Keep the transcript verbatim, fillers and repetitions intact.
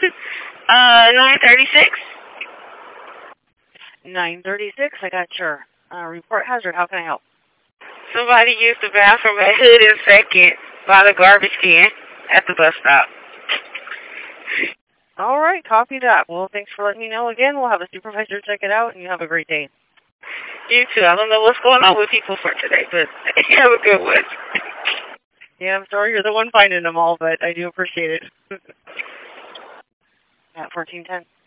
uh, nine thirty-six. nine thirty-six, I got your uh, report hazard. How can I help? Somebody used the bathroom at Hood and Second by the garbage can at the bus stop. All right, copy that. Well, thanks for letting me know again. We'll have a supervisor check it out, and you have a great day. You too. I don't know what's going on with people for today, but have a good one. Yeah, I'm sorry you're the one finding them all, but I do appreciate it. At fourteen ten.